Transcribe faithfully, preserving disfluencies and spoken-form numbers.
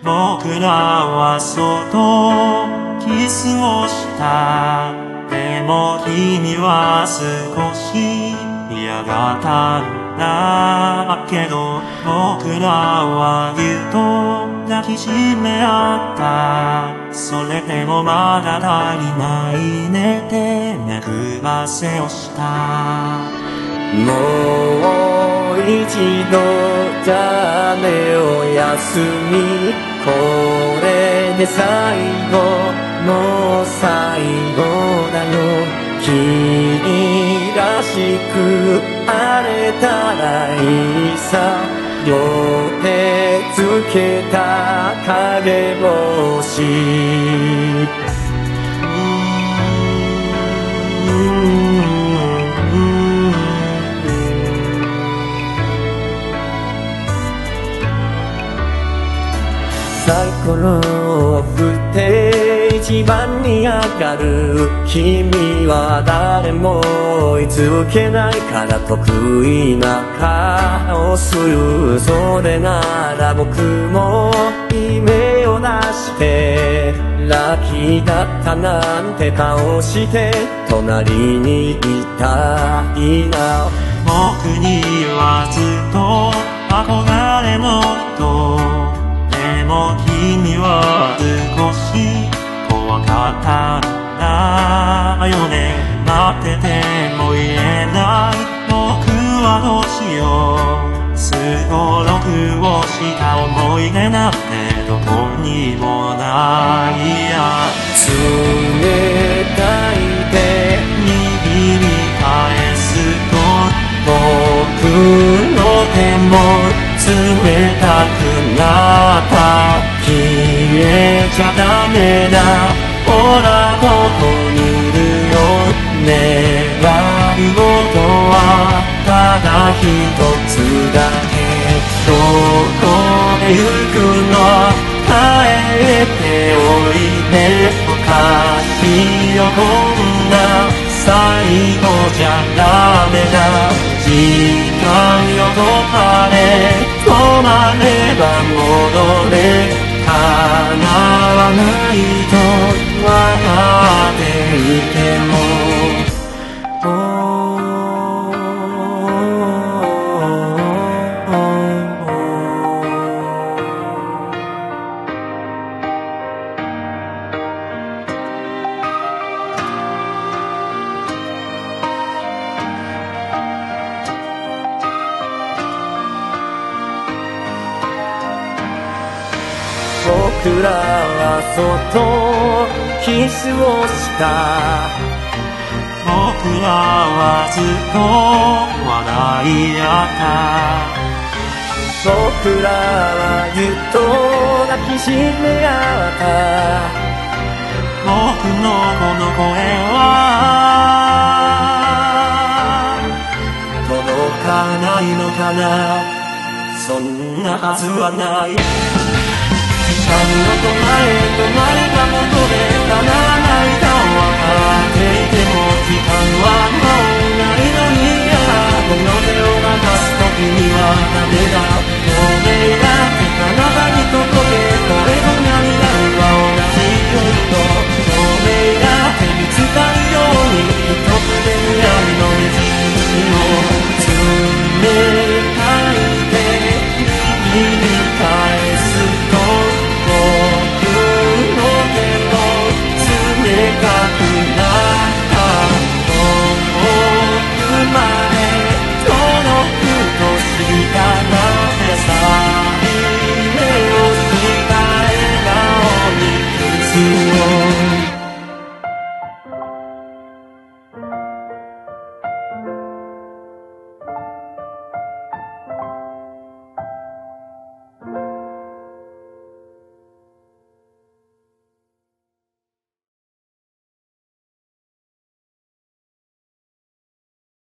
僕らはそっとキスをした。でも君は少し嫌がったんだけど、僕らはぎゅっと抱きしめ合った。それでもまだ足りないねって目くばせをした。 もう一度じゃ目を休み、これで最後もう最後だよ。君らしくあれたらいいさ。両手つけた影星。サイコロを振って一番に上がる君は誰も追いつけないから得意な顔する。それなら僕も夢を出してラッキーだったなんて顔して隣にいたいな。 僕にはずっと憧れの人。でも君は少し怖かったんだよね。待ってても言えない僕はどうしよう。すごろくをした思い出なんてどこにもないや。 冷たい手握り返すと僕の手も冷たくなった。消えちゃダメだ。ほらここにいるよ。願い事はただ一つだけ。どこへ行くの。帰っておいで。昔よこんな最後じゃダメだ。時間よ止まれ止まれば戻れ。叶わないと分かっていても僕らはそっとキスをした。 僕らはずっと笑い合った。 僕らはぎゅっと抱きしめ合った。 僕のこの声は届かないのかな。そんなはずはない。時間の止まれ止まれば戻れ。叶わないと分かっていても時間はもうないのに。この手を離す時にはダメだ。ごめんな